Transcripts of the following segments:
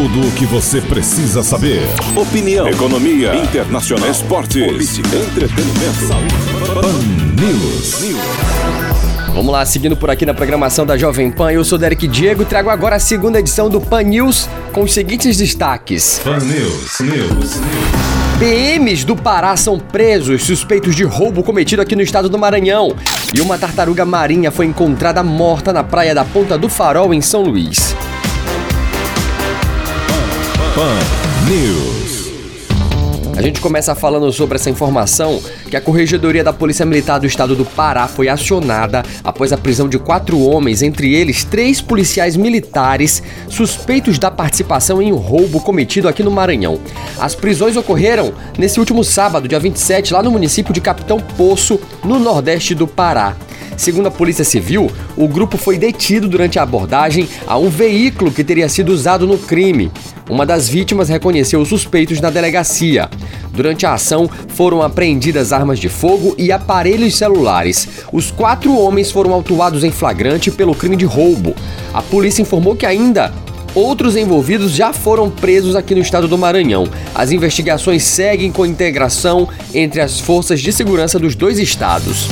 Tudo o que você precisa saber. Opinião, economia, internacional, esportes, política, entretenimento, saúde. Pan News. Vamos lá, seguindo por aqui na programação da Jovem Pan, eu sou Derek Diego e trago agora a segunda edição do Pan News com os seguintes destaques. Pan News. PMs do Pará são presos suspeitos de roubo cometido aqui no estado do Maranhão. E uma tartaruga marinha foi encontrada morta na praia da Ponta do Farol, em São Luís. Pan News. A gente começa falando sobre essa informação que a Corregedoria da Polícia Militar do Estado do Pará foi acionada após a prisão de 4 homens, entre eles 3 policiais militares suspeitos da participação em um roubo cometido aqui no Maranhão. As prisões ocorreram nesse último sábado, dia 27, lá no município de Capitão Poço, no nordeste do Pará. Segundo a Polícia Civil, o grupo foi detido durante a abordagem a um veículo que teria sido usado no crime. Uma das vítimas reconheceu os suspeitos na delegacia. Durante a ação, foram apreendidas armas de fogo e aparelhos celulares. Os 4 homens foram autuados em flagrante pelo crime de roubo. A polícia informou que ainda outros envolvidos já foram presos aqui no estado do Maranhão. As investigações seguem com integração entre as forças de segurança dos 2 estados.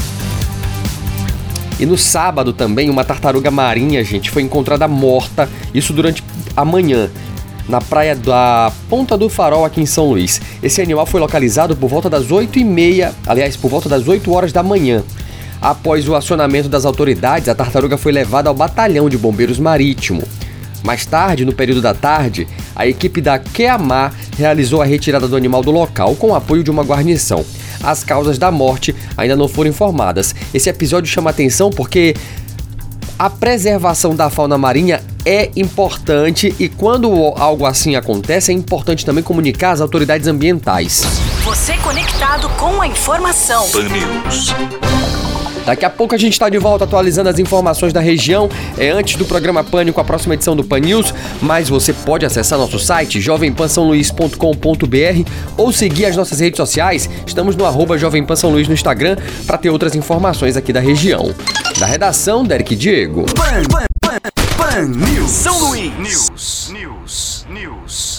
E no sábado também, uma tartaruga marinha, gente, foi encontrada morta, isso durante a manhã, na praia da Ponta do Farol, aqui em São Luís. Esse animal foi localizado por volta das 8h30, por volta das 8 horas da manhã. Após o acionamento das autoridades, a tartaruga foi levada ao batalhão de bombeiros marítimo. Mais tarde, no período da tarde, a equipe da QEAMAR realizou a retirada do animal do local com o apoio de uma guarnição. As causas da morte ainda não foram informadas. Esse episódio chama atenção porque a preservação da fauna marinha é importante e quando algo assim acontece, é importante também comunicar às autoridades ambientais. Você conectado com a informação. Pan News. Daqui a pouco a gente está de volta atualizando as informações da região, antes do programa Pânico, a próxima edição do Pan News, mas você pode acessar nosso site jovempansaoluís.com.br ou seguir as nossas redes sociais, estamos no @jovempansaoluís no Instagram para ter outras informações aqui da região. Da redação, Derek Diego. Pan News. São Luís. News.